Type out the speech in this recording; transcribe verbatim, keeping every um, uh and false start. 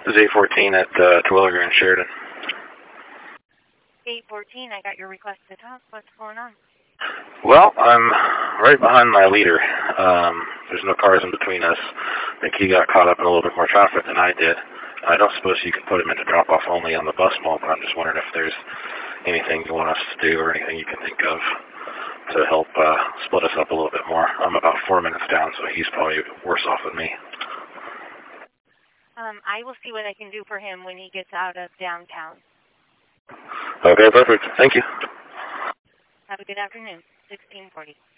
This is eight fourteen at uh, Terwilliger and Sheridan. eight fourteen, I got your request to talk. What's going on? Well, I'm right behind my leader. Um, there's no cars in between us. I think he got caught up in a little bit more traffic than I did. I don't suppose you can put him into drop-off only on the bus mall, but I'm just wondering if there's anything you want us to do or anything you can think of to help uh, split us up a little bit more. I'm about four minutes down, so he's probably worse off than me. Um, I will see what I can do for him when he gets out of downtown. Okay, perfect. Thank you. Have a good afternoon. sixteen forty.